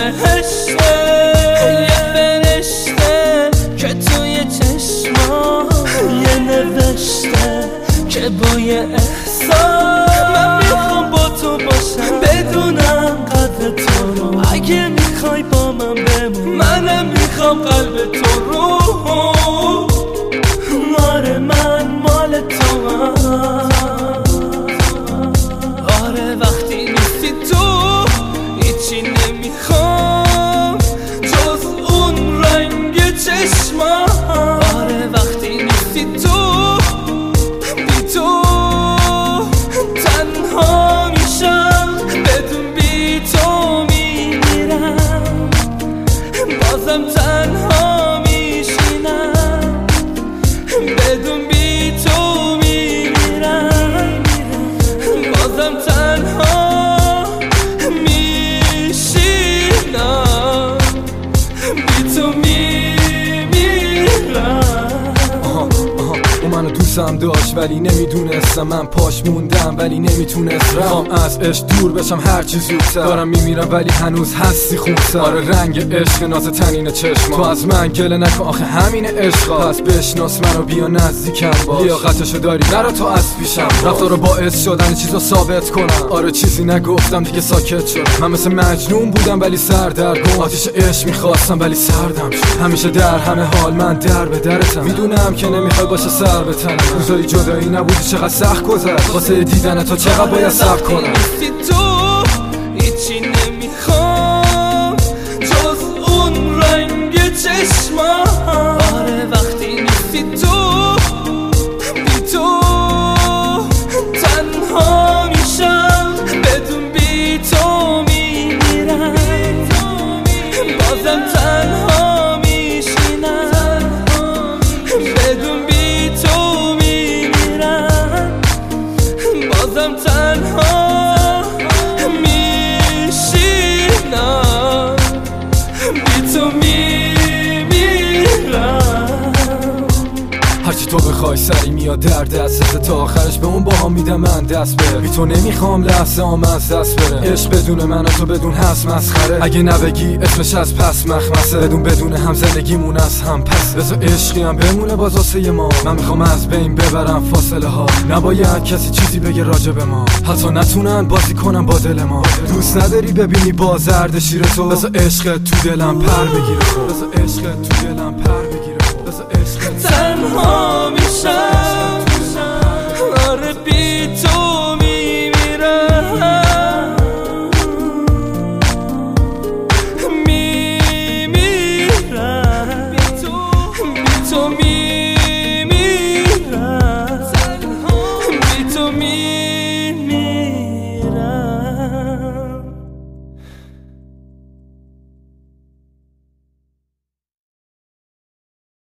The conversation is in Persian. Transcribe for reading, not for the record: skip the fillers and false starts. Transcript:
بهشته، یه فرشته که توی چشمام یه نوشته که با یه احساس من میخوام با تو باشم، بدونم قدر تو رو. اگه میخوای با من بمون، منم میخوام قلب تو رو. آره من مال تو هم. آره وقتی نیستی تو هیچی نمیخوام جز اون رنگ چشمام. آره وقتی نیستی تو بی تو تنها میشم، بدون بی تو میمیرم، بازم تنها میشینم، بدون بی تو میمیرم، بازم تنها میشینم، بی تو منو دوستم داشت ولی نمیدونستم، من پاش موندم ولی نمیتونستم. میخوام از عشق دور بشم هرچی زودتر، دارم میمیرم ولی هنوز هستی خونسر. آره رنگ عشق ناز تنین چشما، تو از من گله نکن آخه همین عشقا. پس بشناس منو بیا نزدیکم باش، لیاقتشو داری نرا تو از پیشم. رفتارو باعث شدن چیزا ثابت کنم، آره چیزی نگفتم دیگه ساکت شدم. من مثل مجنون بودم ولی سردرگم، آتیش عشق میخواستم ولی سردم شد. همیشه در همه حال من در به درتم، میدونم که نمیخوای باشه سر به تنم. روزای جدایی نبودی چقدر سخت گذشت، واسه دیدن تو چقدر باید صبر کنم. نیستی تو هیچی نمیخوام جز اون رنگ چشمام. آره وقتی نیستی تو بی تو تنها میشم، بدون بی تو میمیرم، بازم تنها میشینم، بدون بی تو میمیرم، بازم تنها میشینم، بی تو میمیرم. هرچی تو بخوای سری میاد در دست، تا آخرش به اون باها میدم من دست بره. بی تو نمیخوام لحظه هم از دست بره، عشق بدون من و تو بدون هست مسخره. اگه نبگی اسمش از پس مخمسه، بدون هم زندگیمون از هم پس. بذار عشقی هم بمونه باز واسه ما، من میخوام از بین ببرم فاصله ها. نباید کسی چیزی بگه راجع به ما، حتی نتونن بازی کنن با دل ما. دوست نداری ببینی با زرد شیر تو، بذار عشق تو دلم پر بگیره خب، بذار عشق تو دلم پر بگیره خب، بذار عشق تنها میشم،